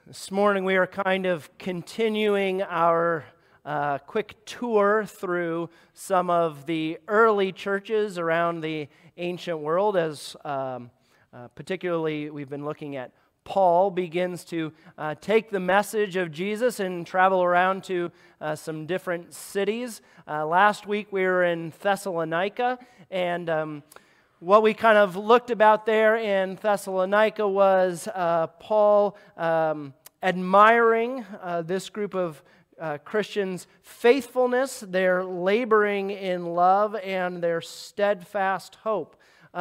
This morning we are kind of continuing our quick tour through some of the early churches around the ancient world, as particularly we've been looking at Paul begins to take the message of Jesus and travel around to some different cities. Last week we were in Thessalonica, and what we kind of looked about there in Thessalonica was Paul admiring this group of Christians' faithfulness, their laboring in love, and their steadfast hope.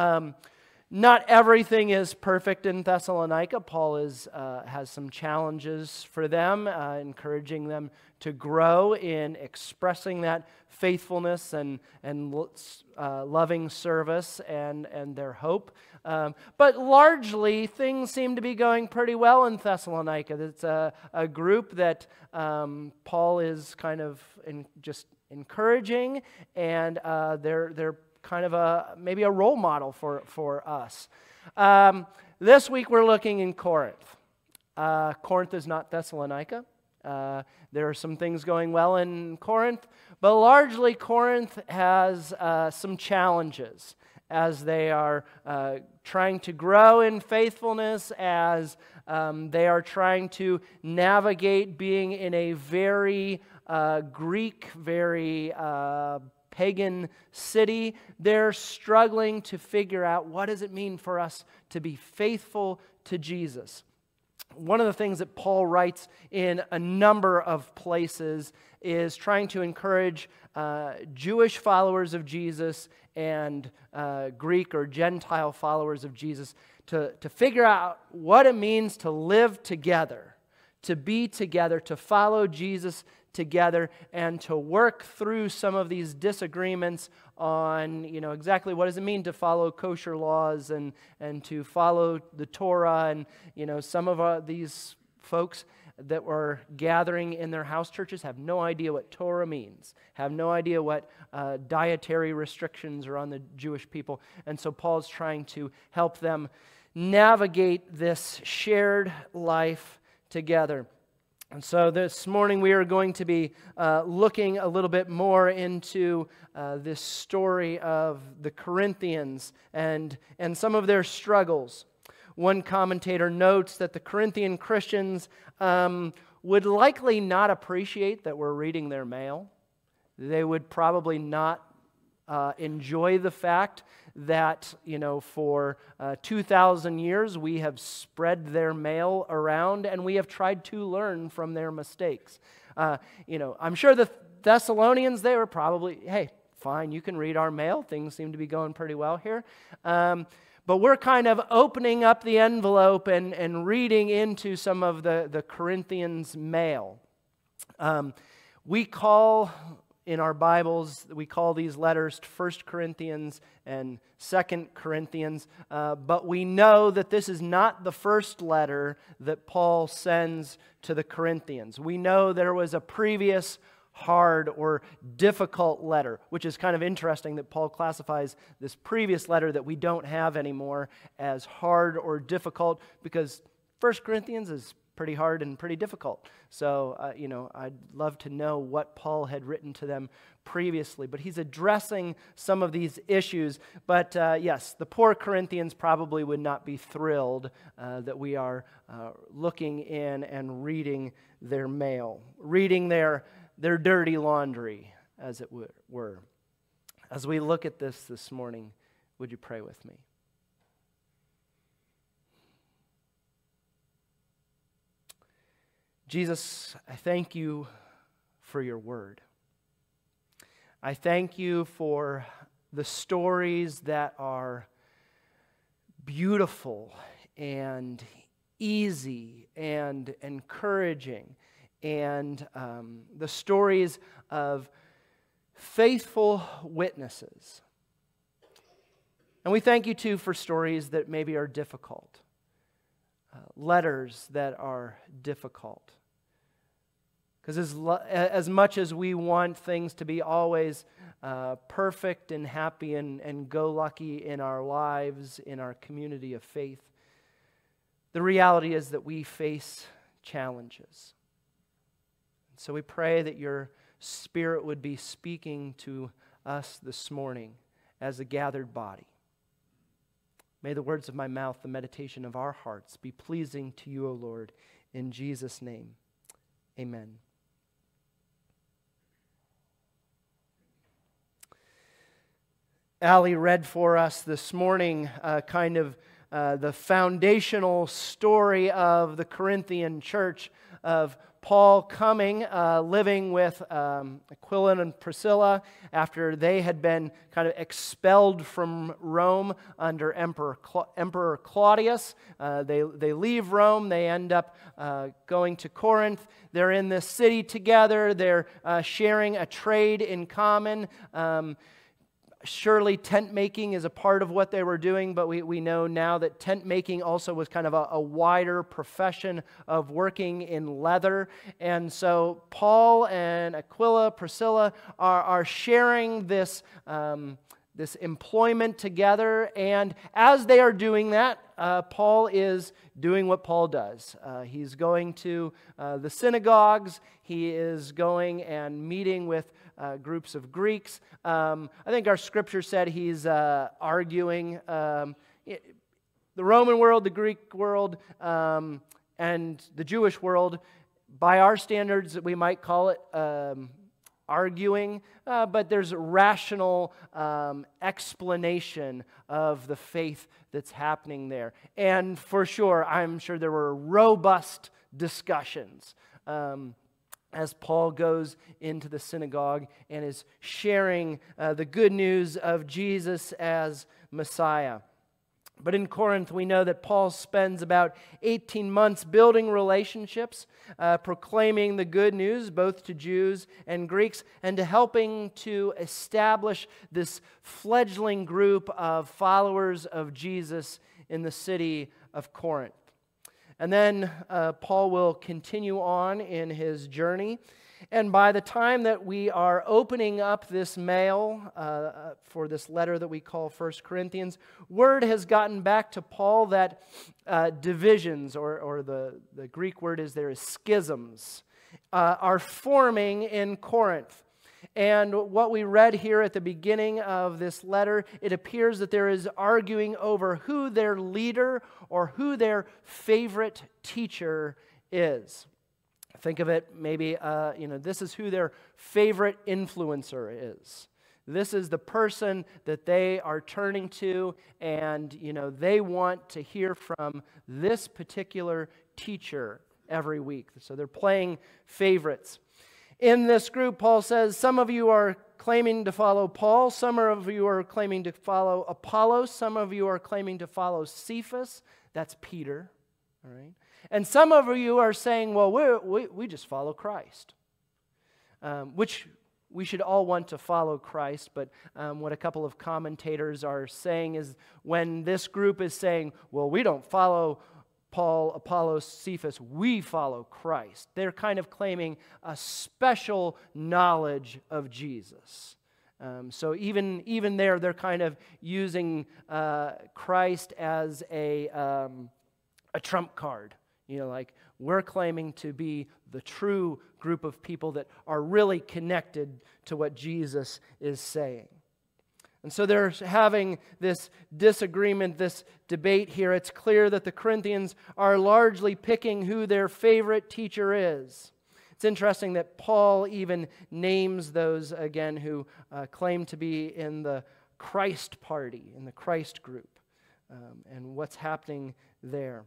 Not everything is perfect in Thessalonica. Paul has some challenges for them, encouraging them to grow in expressing that faithfulness and loving service and their hope. But largely, things seem to be going pretty well in Thessalonica. It's a group that Paul is kind of just encouraging, and they're kind of maybe a role model for us. This week we're looking in Corinth. Corinth is not Thessalonica. There are some things going well in Corinth, but largely Corinth has some challenges as they are trying to grow in faithfulness, as they are trying to navigate being in a very Greek, very pagan city. They're struggling to figure out, what does it mean for us to be faithful to Jesus? One of the things that Paul writes in a number of places is trying to encourage Jewish followers of Jesus and Greek or Gentile followers of Jesus to figure out what it means to live together, to be together, to follow Jesus together, and to work through some of these disagreements on, exactly what does it mean to follow kosher laws and to follow the Torah. And, some of these folks that were gathering in their house churches have no idea what Torah means, have no idea what dietary restrictions are on the Jewish people. And so Paul's trying to help them navigate this shared life together. And so this morning we are going to be looking a little bit more into this story of the Corinthians and some of their struggles. One commentator notes that the Corinthian Christians would likely not appreciate that we're reading their mail. They would probably not enjoy the fact that, for 2,000 years we have spread their mail around and we have tried to learn from their mistakes. I'm sure the Thessalonians, they were probably, hey, fine, you can read our mail. Things seem to be going pretty well here. But we're kind of opening up the envelope and reading into some of the Corinthians' mail. In our Bibles, we call these letters 1 Corinthians and 2 Corinthians, but we know that this is not the first letter that Paul sends to the Corinthians. We know there was a previous hard or difficult letter, which is kind of interesting that Paul classifies this previous letter that we don't have anymore as hard or difficult, because 1 Corinthians is pretty hard and pretty difficult. So, I'd love to know what Paul had written to them previously. But he's addressing some of these issues. But yes, the poor Corinthians probably would not be thrilled that we are looking in and reading their mail, reading their dirty laundry, as it were. As we look at this morning, would you pray with me? Jesus, I thank you for your word. I thank you for the stories that are beautiful and easy and encouraging, and the stories of faithful witnesses. And we thank you too for stories that maybe are difficult, letters that are difficult. Because as much as we want things to be always perfect and happy and go lucky in our lives, in our community of faith, the reality is that we face challenges. So we pray that your Spirit would be speaking to us this morning as a gathered body. May the words of my mouth, the meditation of our hearts, be pleasing to you, O Lord, in Jesus' name. Amen. Allie read for us this morning the foundational story of the Corinthian church, of Paul coming, living with Aquila and Priscilla after they had been kind of expelled from Rome under Emperor Claudius. They leave Rome. They end up going to Corinth. They're in this city together. They're sharing a trade in common. Surely tent making is a part of what they were doing, but we know now that tent making also was kind of a wider profession of working in leather. And so Paul and Aquila, Priscilla are sharing this employment together. And as they are doing that, Paul is doing what Paul does. He's going to the synagogues. He is going and meeting with groups of Greeks. I think our scripture said he's arguing the Roman world, the Greek world, and the Jewish world. By our standards, we might call it arguing, but there's rational explanation of the faith that's happening there. And for sure, I'm sure there were robust discussions as Paul goes into the synagogue and is sharing the good news of Jesus as Messiah. But in Corinth, we know that Paul spends about 18 months building relationships, proclaiming the good news both to Jews and Greeks, and to helping to establish this fledgling group of followers of Jesus in the city of Corinth. And then Paul will continue on in his journey. And by the time that we are opening up this mail for this letter that we call 1 Corinthians, word has gotten back to Paul that divisions, or the Greek word is schisms, are forming in Corinth. And what we read here at the beginning of this letter, it appears that there is arguing over who their leader or who their favorite teacher is. Think of it maybe, this is who their favorite influencer is. This is the person that they are turning to, and, they want to hear from this particular teacher every week. So they're playing favorites. In this group, Paul says, some of you are claiming to follow Paul, some of you are claiming to follow Apollos, some of you are claiming to follow Cephas, that's Peter, all right? And some of you are saying, well, we just follow Christ, which we should all want to follow Christ, but what a couple of commentators are saying is when this group is saying, well, we don't follow Paul, Apollos, Cephas, we follow Christ. They're kind of claiming a special knowledge of Jesus. So even there, they're kind of using Christ as a trump card. Like we're claiming to be the true group of people that are really connected to what Jesus is saying. And so they're having this disagreement, this debate here. It's clear that the Corinthians are largely picking who their favorite teacher is. It's interesting that Paul even names those, again, who claim to be in the Christ party, in the Christ group, and what's happening there.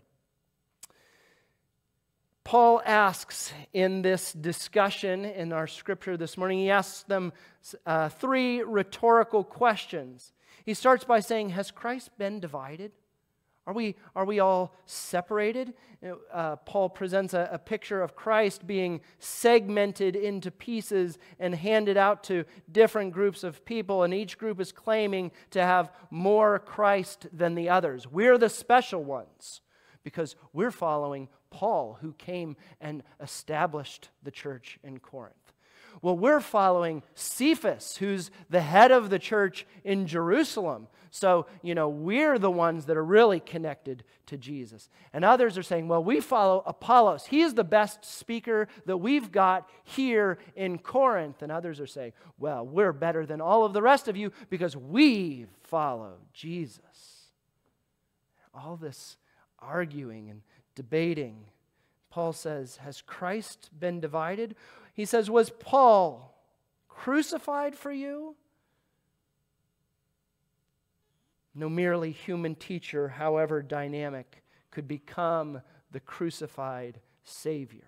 Paul asks in this discussion in our scripture this morning, he asks them three rhetorical questions. He starts by saying, has Christ been divided? Are we all separated? Paul presents a picture of Christ being segmented into pieces and handed out to different groups of people, and each group is claiming to have more Christ than the others. We're the special ones because we're following Paul, who came and established the church in Corinth. Well, we're following Cephas, who's the head of the church in Jerusalem. So, we're the ones that are really connected to Jesus. And others are saying, well, we follow Apollos. He is the best speaker that we've got here in Corinth. And others are saying, well, we're better than all of the rest of you because we follow Jesus. All this arguing and debating. Paul says, has Christ been divided? He says, was Paul crucified for you? No merely human teacher, however dynamic, could become the crucified Savior.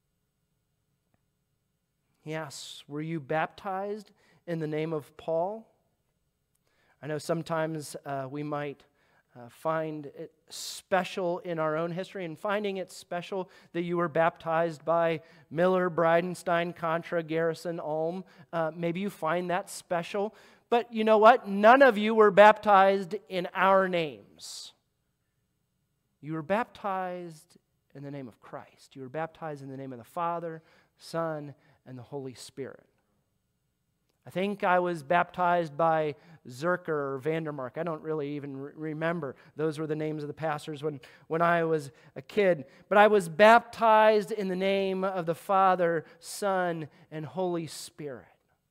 He asks, were you baptized in the name of Paul? I know sometimes we might find it special in our own history, and finding it special that you were baptized by Miller, Bridenstine, Contra, Garrison, Ulm. Maybe you find that special. But you know what? None of you were baptized in our names. You were baptized in the name of Christ. You were baptized in the name of the Father, Son, and the Holy Spirit. I think I was baptized by Zerker or Vandermark. I don't really even remember. Those were the names of the pastors when I was a kid. But I was baptized in the name of the Father, Son, and Holy Spirit.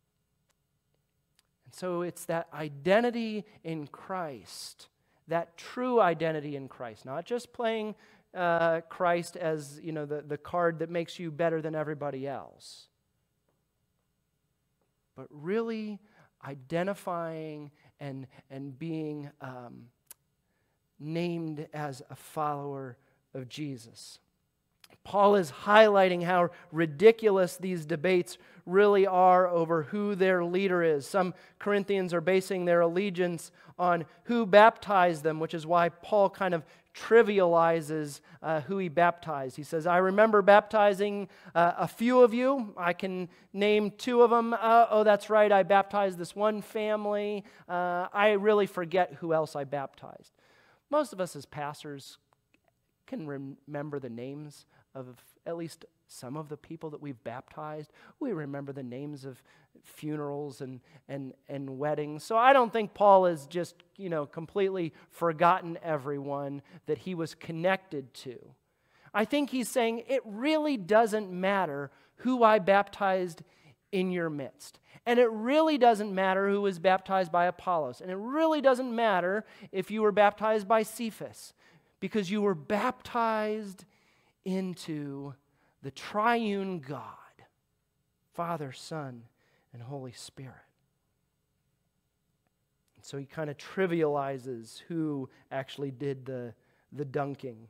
And so it's that identity in Christ, that true identity in Christ, not just playing Christ as the card that makes you better than everybody else, but really identifying and being named as a follower of Jesus. Paul is highlighting how ridiculous these debates really are over who their leader is. Some Corinthians are basing their allegiance on who baptized them, which is why Paul kind of trivializes who he baptized. He says, I remember baptizing a few of you. I can name two of them. Oh, that's right, I baptized this one family. I really forget who else I baptized. Most of us as pastors can remember the names of at least some of the people that we've baptized. We remember the names of funerals and weddings. So I don't think Paul has just, completely forgotten everyone that he was connected to. I think he's saying it really doesn't matter who I baptized in your midst. And it really doesn't matter who was baptized by Apollos. And it really doesn't matter if you were baptized by Cephas, because you were baptized into the triune God, Father, Son, and Holy Spirit. And so he kind of trivializes who actually did the dunking.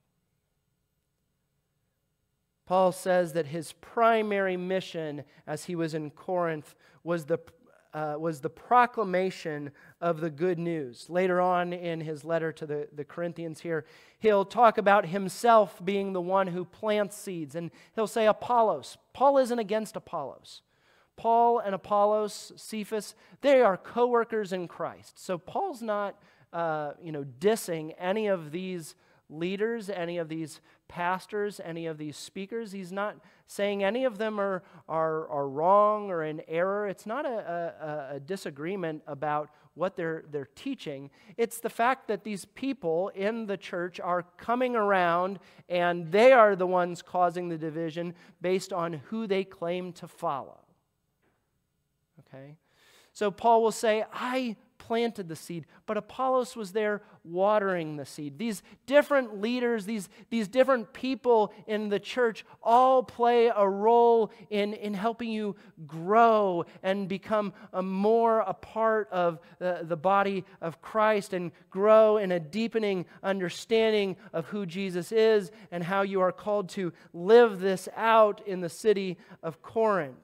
Paul says that his primary mission as he was in Corinth was the proclamation of the good news. Later on in his letter to the Corinthians here, he'll talk about himself being the one who plants seeds. And he'll say Apollos. Paul isn't against Apollos. Paul and Apollos, Cephas, they are co-workers in Christ. So Paul's not dissing any of these leaders, any of these pastors, any of these speakers. He's not saying any of them are wrong or in error. It's not a disagreement about what they're teaching. It's the fact that these people in the church are coming around and they are the ones causing the division based on who they claim to follow. Okay? So Paul will say, I planted the seed, but Apollos was there watering the seed. These different leaders, these different people in the church all play a role in helping you grow and become more a part of the body of Christ and grow in a deepening understanding of who Jesus is and how you are called to live this out in the city of Corinth.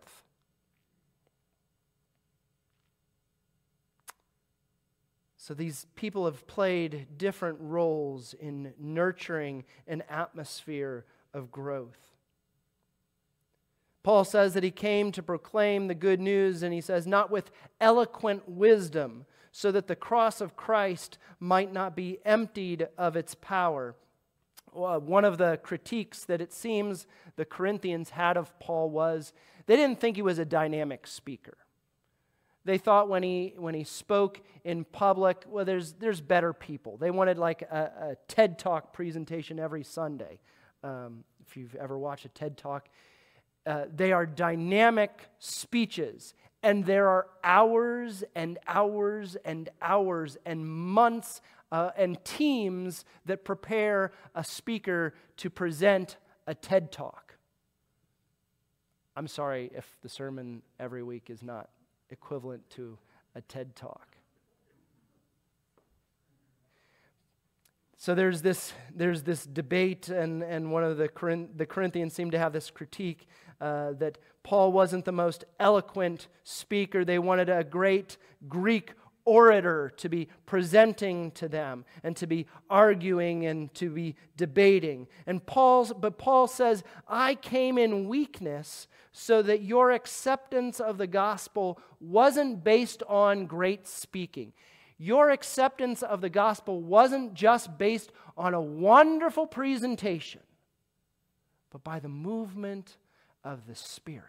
So these people have played different roles in nurturing an atmosphere of growth. Paul says that he came to proclaim the good news, and he says, not with eloquent wisdom, so that the cross of Christ might not be emptied of its power. One of the critiques that it seems the Corinthians had of Paul was they didn't think he was a dynamic speaker. They thought when he spoke in public, well, there's better people. They wanted like a TED Talk presentation every Sunday. If you've ever watched a TED Talk, they are dynamic speeches, and there are hours and hours and hours and months and teams that prepare a speaker to present a TED Talk. I'm sorry if the sermon every week is not equivalent to a TED Talk. So there's this debate, and one of the Corinthians seem to have this critique that Paul wasn't the most eloquent speaker. They wanted a great Greek orator to be presenting to them and to be arguing and to be debating. But Paul says, I came in weakness so that your acceptance of the gospel wasn't based on great speaking. Your acceptance of the gospel wasn't just based on a wonderful presentation, but by the movement of the Spirit.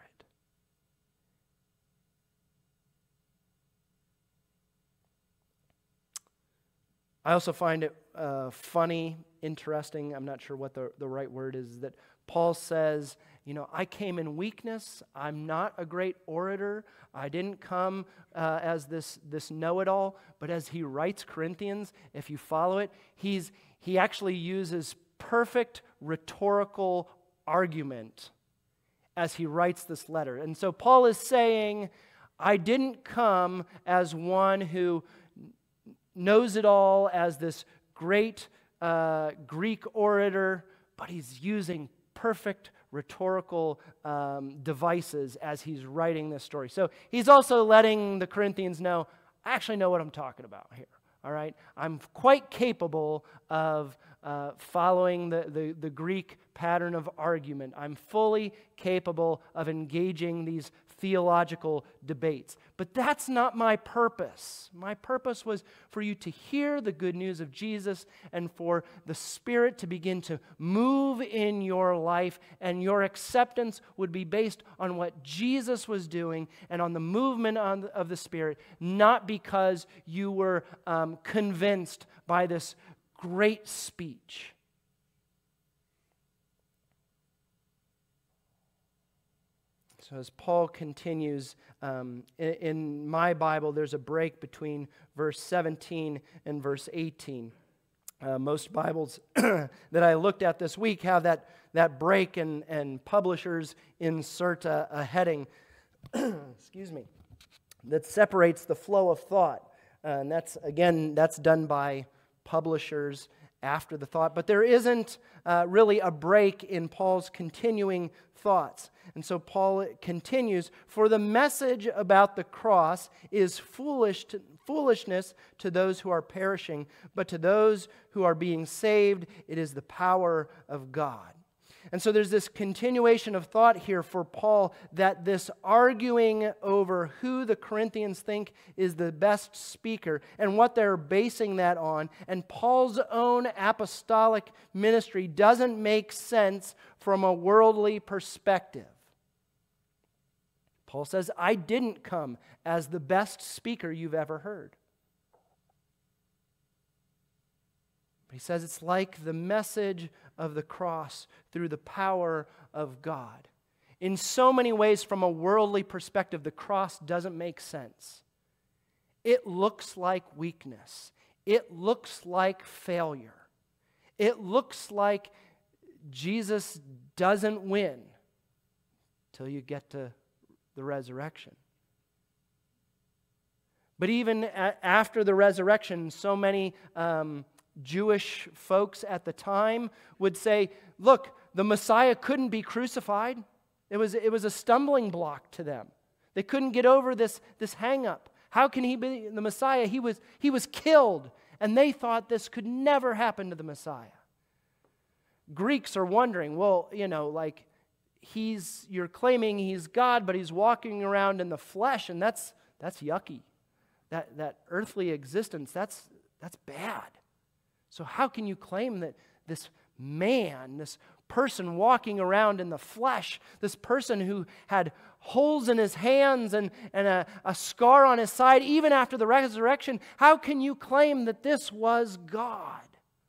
I also find it funny, interesting, I'm not sure what the right word is, that Paul says, I came in weakness. I'm not a great orator. I didn't come as this know-it-all. But as he writes Corinthians, if you follow it, he actually uses perfect rhetorical argument as he writes this letter. And so Paul is saying, I didn't come as one who knows it all, as this great Greek orator, but he's using perfect rhetorical devices as he's writing this story. So he's also letting the Corinthians know, I actually know what I'm talking about here. All right? I'm quite capable of following the Greek pattern of argument. I'm fully capable of engaging these theological debates. But that's not my purpose. My purpose was for you to hear the good news of Jesus and for the Spirit to begin to move in your life, and your acceptance would be based on what Jesus was doing and on the movement of the Spirit, not because you were convinced by this great speech. So as Paul continues, in my Bible, there's a break between verse 17 and verse 18. Most Bibles that I looked at this week have that break, and publishers insert a heading, excuse me, that separates the flow of thought. And that's done by publishers after the thought. But there isn't really a break in Paul's continuing thoughts. And so Paul continues, for the message about the cross is foolishness to those who are perishing, but to those who are being saved, it is the power of God. And so there's this continuation of thought here for Paul, that this arguing over who the Corinthians think is the best speaker and what they're basing that on, and Paul's own apostolic ministry doesn't make sense from a worldly perspective. Paul says, I didn't come as the best speaker you've ever heard. He says it's like the message of the cross through the power of God. In so many ways, from a worldly perspective, the cross doesn't make sense. It looks like weakness. It looks like failure. It looks like Jesus doesn't win till you get to the resurrection. But even after the resurrection, so many Jewish folks at the time would say, look, the Messiah couldn't be crucified. It was a stumbling block to them. They couldn't get over this hang-up. How can he be the Messiah? He was killed, and they thought this could never happen to the Messiah. Greeks are wondering, well, you're claiming he's God, but he's walking around in the flesh, and that's yucky. That earthly existence, that's bad. So how can you claim that this man, this person walking around in the flesh, this person who had holes in his hands and a scar on his side, even after the resurrection, how can you claim that this was God?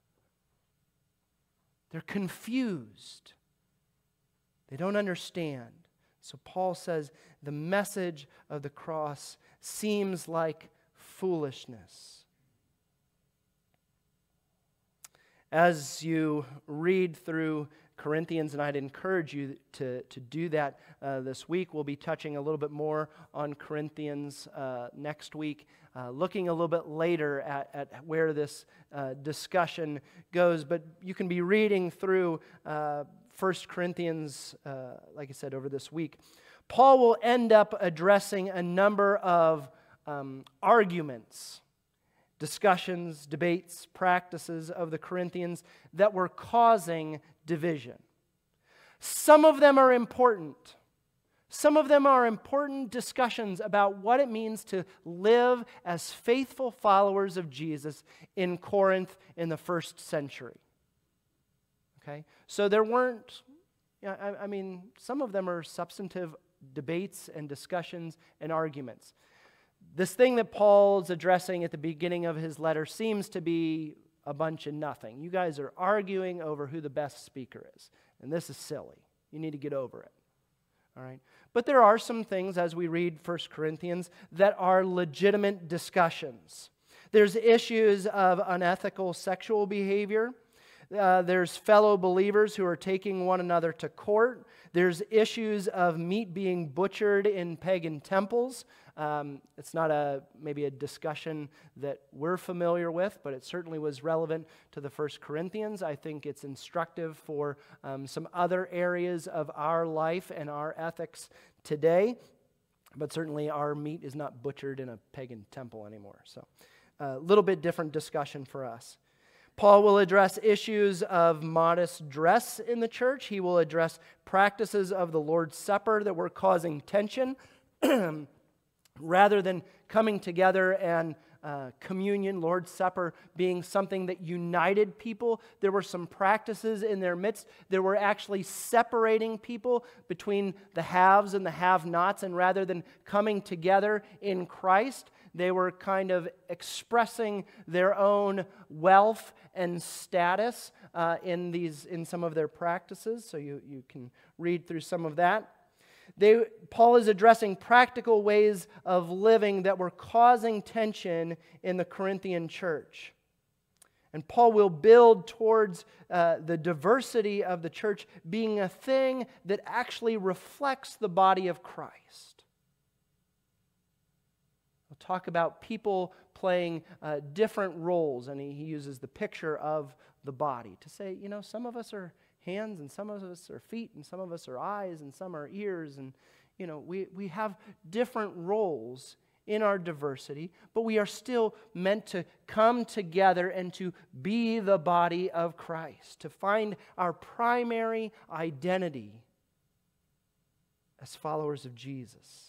They're confused. They don't understand. So Paul says the message of the cross seems like foolishness. As you read through Corinthians, and I'd encourage you to do that this week. We'll be touching a little bit more on Corinthians next week, looking a little bit later at where this discussion goes. But you can be reading through 1 Corinthians, like I said, over this week. Paul will end up addressing a number of arguments, discussions, debates, practices of the Corinthians that were causing division. Some of them are important. Some of them are important discussions about what it means to live as faithful followers of Jesus in Corinth in the first century. Okay? So there weren't, some of them are substantive debates and discussions and arguments. This thing that Paul's addressing at the beginning of his letter seems to be a bunch of nothing. You guys are arguing over who the best speaker is, and this is silly. You need to get over it. All right? But there are some things, as we read 1 Corinthians, that are legitimate discussions. There's issues of unethical sexual behavior. There's fellow believers who are taking one another to court. There's issues of meat being butchered in pagan temples. It's not maybe a discussion that we're familiar with, but it certainly was relevant to the 1 Corinthians. I think it's instructive for some other areas of our life and our ethics today. But certainly our meat is not butchered in a pagan temple anymore. So a little bit different discussion for us. Paul will address issues of modest dress in the church. He will address practices of the Lord's Supper that were causing tension. Rather than coming together and communion, Lord's Supper being something that united people, there were some practices in their midst that were actually separating people between the haves and the have-nots. And rather than coming together in Christ, they were kind of expressing their own wealth and status in some of their practices. So you can read through some of that. Paul is addressing practical ways of living that were causing tension in the Corinthian church. And Paul will build towards the diversity of the church being a thing that actually reflects the body of Christ. We'll talk about people playing different roles, and he uses the picture of the body to say, some of us are hands, and some of us are feet, and some of us are eyes, and some are ears, and we have different roles in our diversity, but we are still meant to come together and to be the body of Christ, to find our primary identity as followers of Jesus.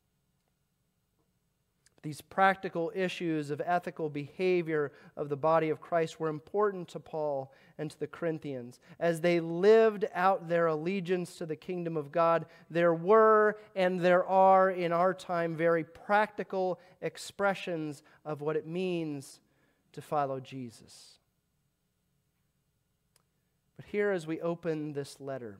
These practical issues of ethical behavior of the body of Christ were important to Paul and to the Corinthians. As they lived out their allegiance to the kingdom of God, there were and there are in our time very practical expressions of what it means to follow Jesus. But here, as we open this letter,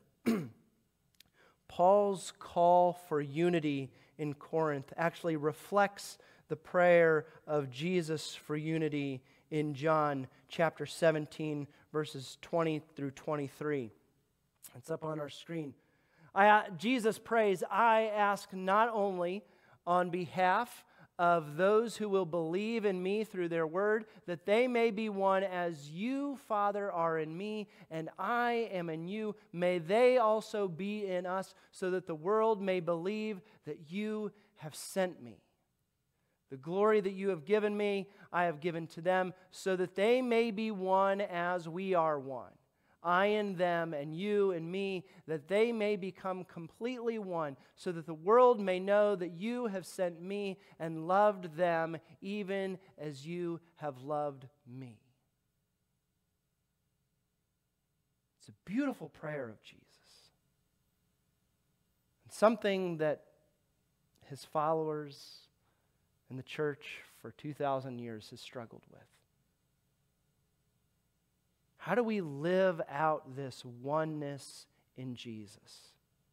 Paul's call for unity in Corinth actually reflects the prayer of Jesus for unity in John chapter 17, verses 20 through 23. It's up on our screen. Jesus prays, "I ask not only on behalf of those who will believe in me through their word, that they may be one as you, Father, are in me, and I am in you. May they also be in us, so that the world may believe that you have sent me. The glory that you have given me, I have given to them, so that they may be one as we are one. I in them and you in me, that they may become completely one, so that the world may know that you have sent me and loved them even as you have loved me." It's a beautiful prayer of Jesus. And something that his followers and the church for 2,000 years has struggled with. How do we live out this oneness in Jesus?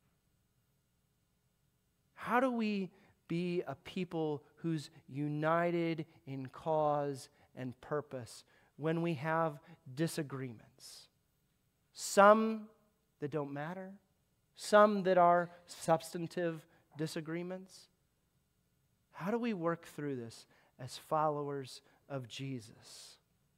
How do we be a people who's united in cause and purpose when we have disagreements? Some that don't matter, some that are substantive disagreements. How do we work through this as followers of Jesus?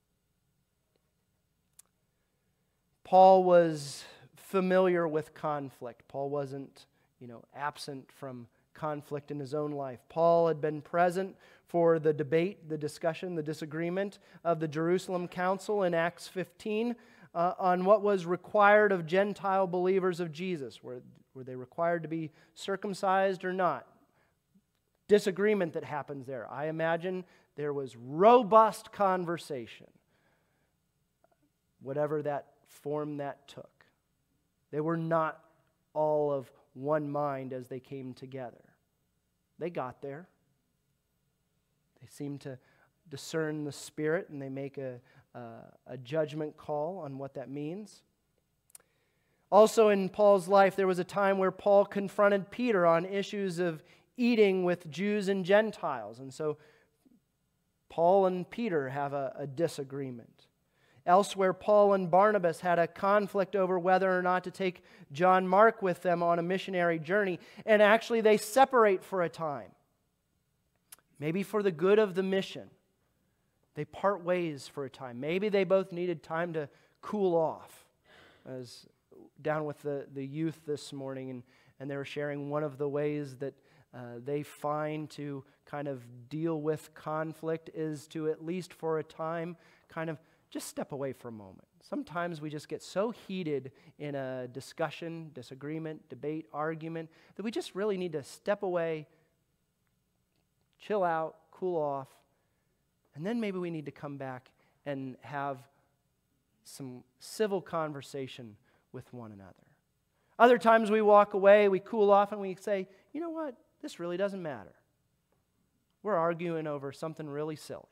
Paul was familiar with conflict. Paul wasn't, absent from conflict in his own life. Paul had been present for the debate, the discussion, the disagreement of the Jerusalem Council in Acts 15 on what was required of Gentile believers of Jesus. Were they required to be circumcised or not? Disagreement that happens there. I imagine there was robust conversation, whatever that form that took. They were not all of one mind as they came together. They got there. They seem to discern the Spirit, and they make a judgment call on what that means. Also in Paul's life, there was a time where Paul confronted Peter on issues of eating with Jews and Gentiles. And so Paul and Peter have a disagreement. Elsewhere, Paul and Barnabas had a conflict over whether or not to take John Mark with them on a missionary journey. And actually, they separate for a time. Maybe for the good of the mission. They part ways for a time. Maybe they both needed time to cool off. I was down with the youth this morning, and they were sharing one of the ways that they find to kind of deal with conflict is to, at least for a time, kind of just step away for a moment. Sometimes we just get so heated in a discussion, disagreement, debate, argument, that we just really need to step away, chill out, cool off, and then maybe we need to come back and have some civil conversation with one another. Other times we walk away, we cool off, and we say, you know what? This really doesn't matter. We're arguing over something really silly.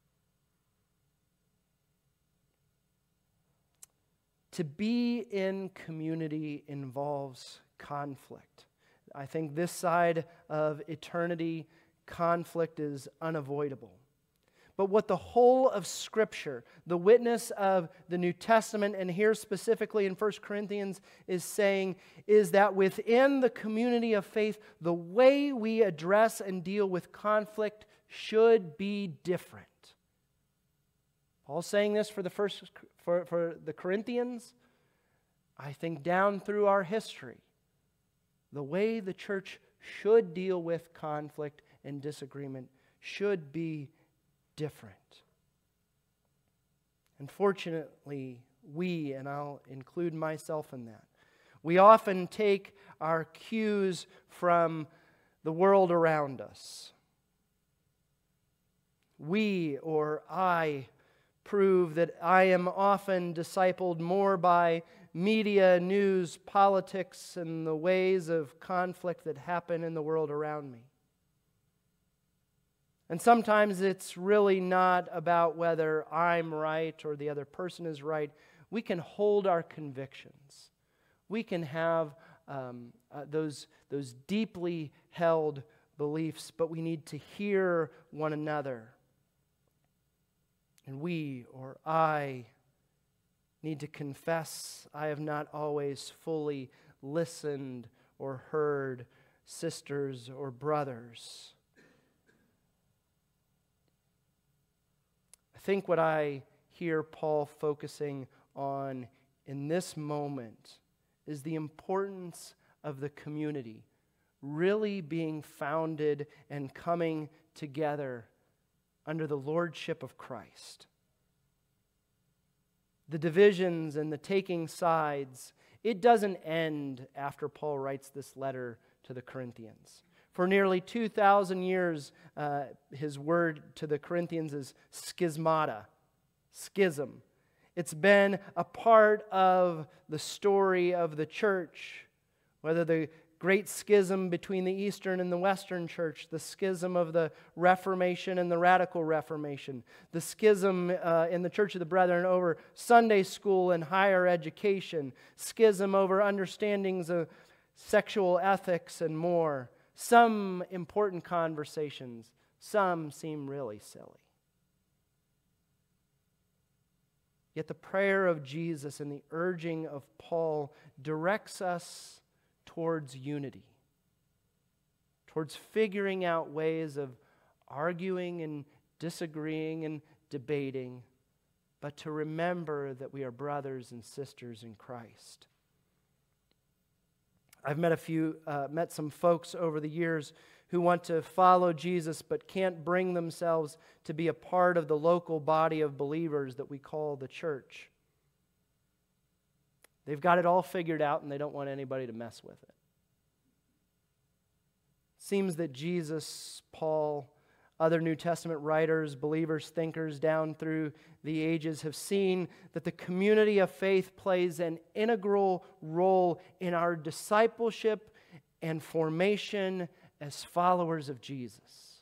To be in community involves conflict. I think this side of eternity, conflict is unavoidable. But what the whole of Scripture, the witness of the New Testament, and here specifically in 1 Corinthians, is saying is that within the community of faith, the way we address and deal with conflict should be different. Paul's saying this for the Corinthians. I think down through our history, the way the church should deal with conflict and disagreement should be different. Unfortunately, and I'll include myself in that, we often take our cues from the world around us. We, or I, prove that I am often discipled more by media, news, politics, and the ways of conflict that happen in the world around me. And sometimes it's really not about whether I'm right or the other person is right. We can hold our convictions. We can have those deeply held beliefs, but we need to hear one another. And we, or I, need to confess I have not always fully listened or heard sisters or brothers. I think what I hear Paul focusing on in this moment is the importance of the community really being founded and coming together under the lordship of Christ. The divisions and the taking sides, it doesn't end after Paul writes this letter to the Corinthians. For nearly 2,000 years, his word to the Corinthians is schismata, schism. It's been a part of the story of the church, whether the great schism between the Eastern and the Western church, the schism of the Reformation and the Radical Reformation, the schism in the Church of the Brethren over Sunday school and higher education, schism over understandings of sexual ethics and more. Some important conversations, some seem really silly. Yet the prayer of Jesus and the urging of Paul directs us towards unity, towards figuring out ways of arguing and disagreeing and debating, but to remember that we are brothers and sisters in Christ. I've met some folks over the years who want to follow Jesus but can't bring themselves to be a part of the local body of believers that we call the church. They've got it all figured out and they don't want anybody to mess with it. It seems that Jesus, Paul, other New Testament writers, believers, thinkers down through the ages have seen that the community of faith plays an integral role in our discipleship and formation as followers of Jesus.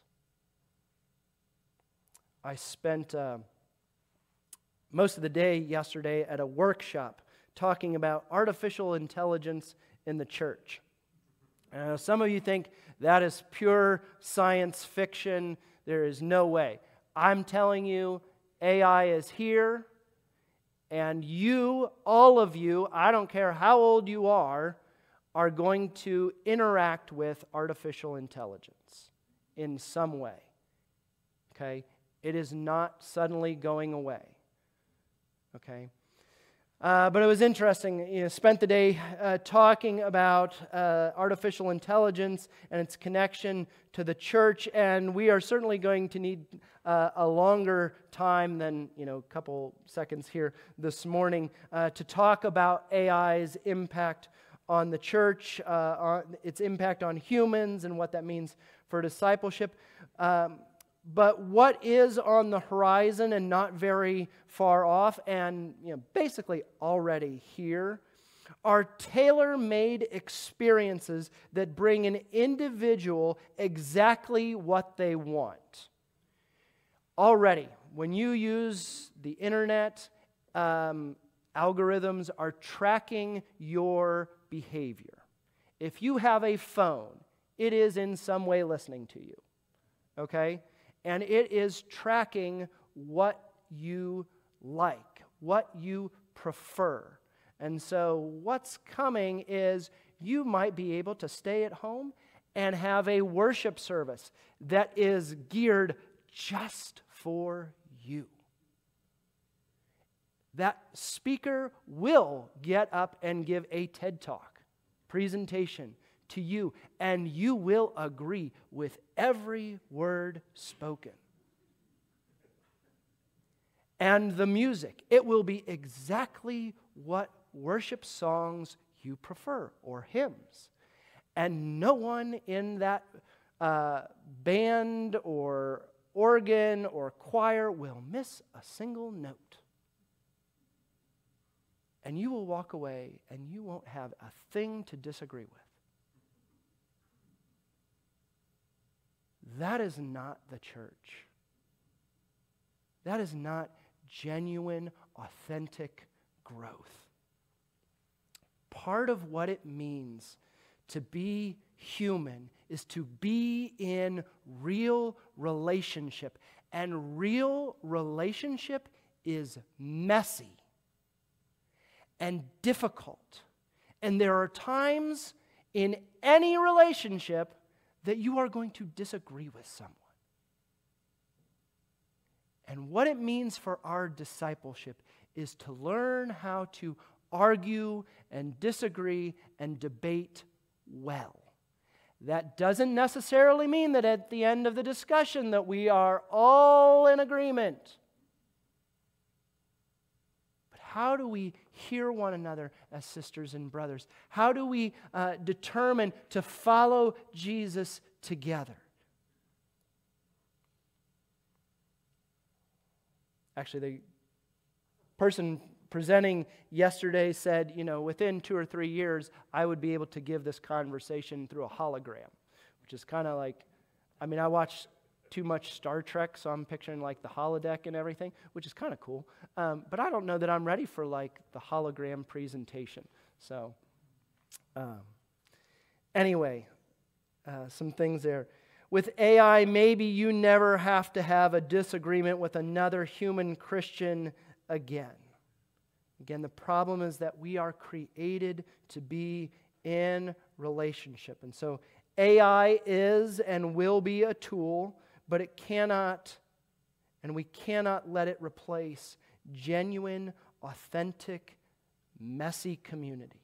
I spent most of the day yesterday at a workshop talking about artificial intelligence in the church. Some of you think that is pure science fiction. There is no way. I'm telling you, AI is here, and you, all of you, I don't care how old you are going to interact with artificial intelligence in some way. Okay? It is not suddenly going away. Okay? But it was interesting. Spent the day talking about artificial intelligence and its connection to the church, and we are certainly going to need a longer time than a couple seconds here this morning to talk about AI's impact on the church, on its impact on humans, and what that means for discipleship. But what is on the horizon and not very far off, and basically already here, are tailor-made experiences that bring an individual exactly what they want. Already, when you use the internet, algorithms are tracking your behavior. If you have a phone, it is in some way listening to you. Okay? And it is tracking what you like, what you prefer. And so what's coming is you might be able to stay at home and have a worship service that is geared just for you. That speaker will get up and give a TED Talk presentation to you, and you will agree with every word spoken. And the music, it will be exactly what worship songs you prefer, or hymns. And no one in that band or organ or choir will miss a single note. And you will walk away and you won't have a thing to disagree with. That is not the church. That is not genuine, authentic growth. Part of what it means to be human is to be in real relationship. And real relationship is messy and difficult. And there are times in any relationship that you are going to disagree with someone. And what it means for our discipleship is to learn how to argue and disagree and debate well. That doesn't necessarily mean that at the end of the discussion that we are all in agreement. But how do we hear one another as sisters and brothers? How do we determine to follow Jesus together? Actually, the person presenting yesterday said, within 2 or 3 years, I would be able to give this conversation through a hologram, which is kind of like, I watch too much Star Trek, so I'm picturing like the holodeck and everything, which is kind of cool. But I don't know that I'm ready for like the hologram presentation. So anyway, some things there. With AI, maybe you never have to have a disagreement with another human Christian again. Again, the problem is that we are created to be in relationship. And so AI is and will be a tool, but it cannot, and we cannot let it replace genuine, authentic, messy community.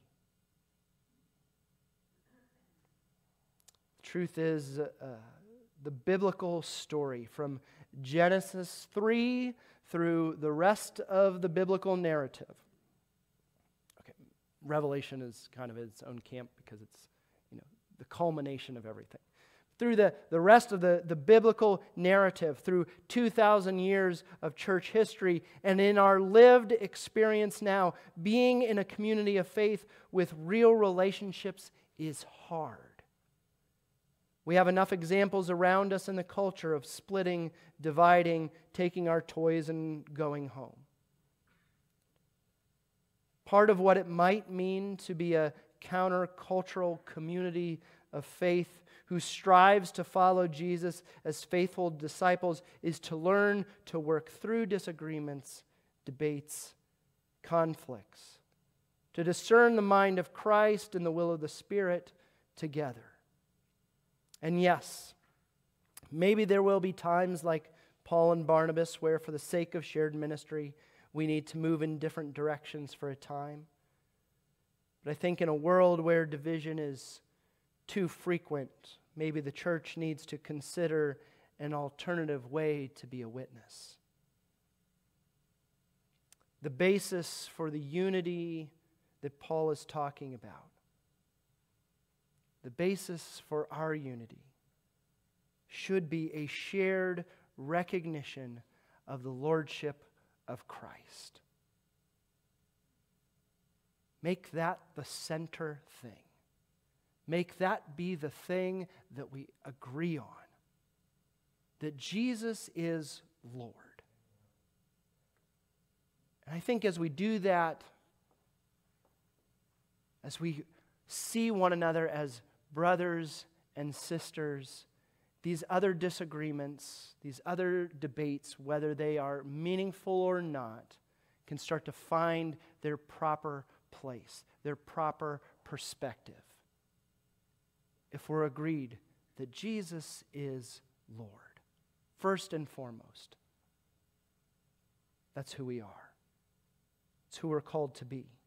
The truth is, the biblical story from Genesis 3 through the rest of the biblical narrative. Okay, Revelation is kind of its own camp because it's, the culmination of everything. Through the rest of the biblical narrative, through 2,000 years of church history, and in our lived experience now, being in a community of faith with real relationships is hard. We have enough examples around us in the culture of splitting, dividing, taking our toys and going home. Part of what it might mean to be a countercultural community of faith who strives to follow Jesus as faithful disciples is to learn to work through disagreements, debates, conflicts, to discern the mind of Christ and the will of the Spirit together. And yes, maybe there will be times like Paul and Barnabas where for the sake of shared ministry, we need to move in different directions for a time. But I think in a world where division is too frequent, maybe the church needs to consider an alternative way to be a witness. The basis for the unity that Paul is talking about, the basis for our unity, should be a shared recognition of the lordship of Christ. Make that the center thing. Make that be the thing that we agree on. That Jesus is Lord. And I think as we do that, as we see one another as brothers and sisters, these other disagreements, these other debates, whether they are meaningful or not, can start to find their proper place, their proper perspective. If we're agreed that Jesus is Lord, first and foremost, that's who we are. It's who we're called to be.